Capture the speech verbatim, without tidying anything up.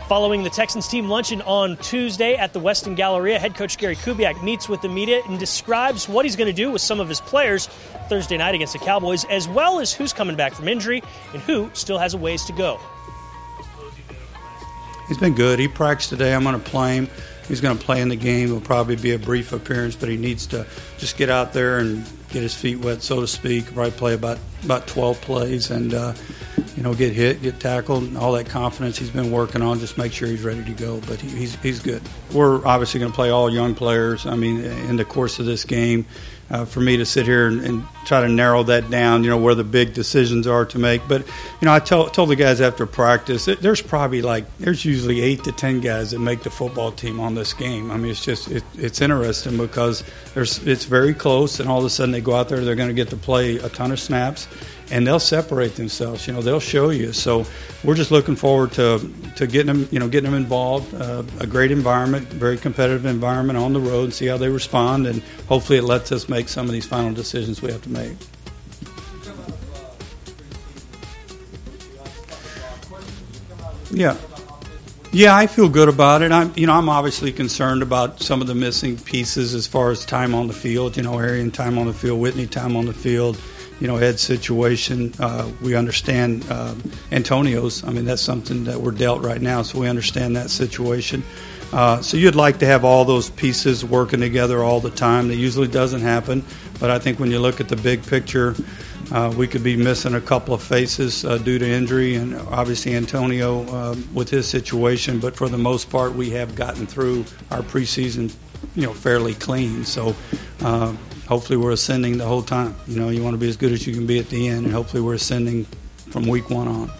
Following the Texans team luncheon on Tuesday at the Westin Galleria, head coach Gary Kubiak meets with the media and describes what he's going to do with some of his players Thursday night against the Cowboys, as well as who's coming back from injury and who still has a ways to go. He's been good. He practiced today. I'm going to play him. He's going to play in the game. It'll probably be a brief appearance, but he needs to just get out there and get his feet wet, so to speak. Probably play about, about twelve plays and, uh, you know, get hit, get tackled, and all that confidence he's been working on. Just make sure he's ready to go. But he, he's he's good. We're obviously going to play all young players. I mean, in the course of this game, uh, for me to sit here and, and try to narrow that down, you know, where the big decisions are to make. But, you know, I told, told the guys after practice, that there's probably like, there's usually eight to ten guys that make the football team on this game. I mean, it's just, it, it's interesting because there's it's very close, and all of a sudden they go out there, they're going to get to play a ton of snaps, and they'll separate themselves. You know, they'll show you. So we're just looking forward to to getting them, you know, getting them involved. Uh, a great environment, very competitive environment on the road, and see how they respond. And hopefully it lets us make some of these final decisions we have to make. Yeah. Yeah, I feel good about it. I'm, you know, I'm obviously concerned about some of the missing pieces as far as time on the field. You know, Arian time on the field, Whitney time on the field. You know, Ed's situation. Uh, we understand uh, Antonio's. I mean, that's something that we're dealt right now, so we understand that situation. Uh, so you'd like to have all those pieces working together all the time. That usually doesn't happen, but I think when you look at the big picture, uh, we could be missing a couple of faces uh, due to injury, and obviously Antonio uh, with his situation. But for the most part, we have gotten through our preseason, you know, fairly clean. So uh, hopefully we're ascending the whole time. You know, you want to be as good as you can be at the end, and hopefully we're ascending from week one on.